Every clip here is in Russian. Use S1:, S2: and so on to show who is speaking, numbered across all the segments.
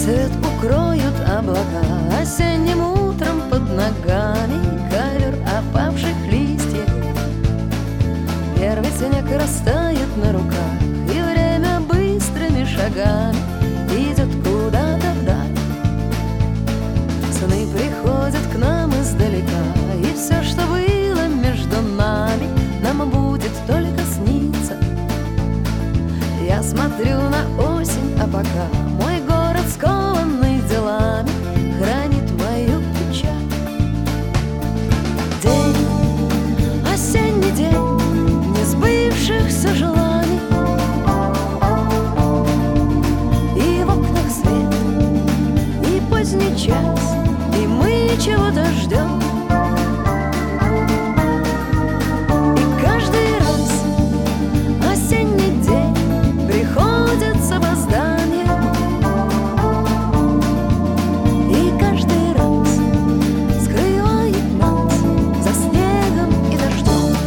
S1: свет укроют облака, осенним утром под ногами ковер опавших листьев. Первый снег растает на руках, и время быстрыми шагами идет куда-то вдаль. Сны приходят к нам издалека, и все, что было между нами, нам будет только сниться. Я смотрю на осень, а пока мой город, скованный делами, хранит мою печаль. День, осенний день несбывшихся желаний, и в окнах свет, и поздний час, и мы чего-то ждем. И каждый раз осенний день приходит с опозданием, и каждый раз скрывает нас за снегом и дождем.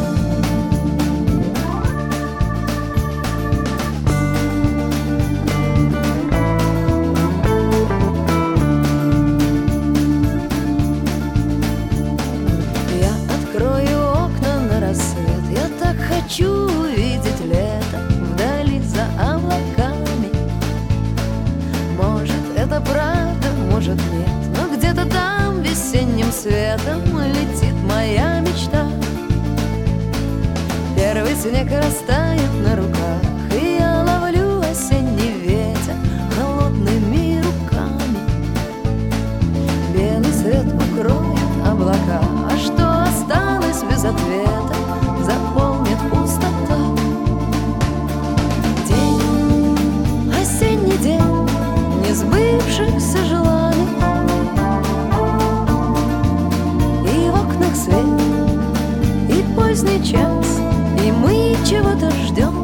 S1: Я открою окна на рассвет, я так хочу увидеть лето вдали за облаками. Может, это правда, может, нет, но где-то там весенним светом летит моя мечта. Первый снег растает на руках, и я ловлю осенний ветер холодными руками. Белый свет укроет облака, а что осталось без ответа, заполнит пустота. День, осенний день несбывшихся желаний, и в окнах свет, и поздний час, и мы чего-то ждем.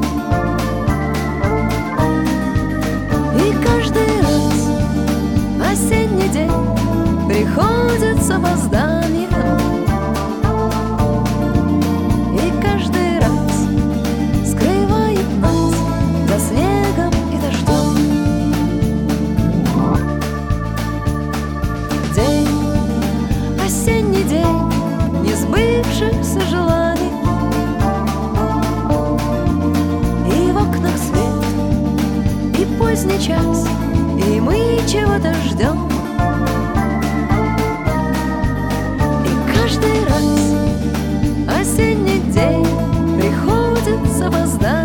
S1: И каждый раз осенний день приходит с опозданием, и каждый раз скрывает нас за снегом и дождем. День, осенний день несбывшихся желаний, и в окнах свет, и поздний час, и мы чего-то ждем. И каждый раз осенний день приходит с опозданием,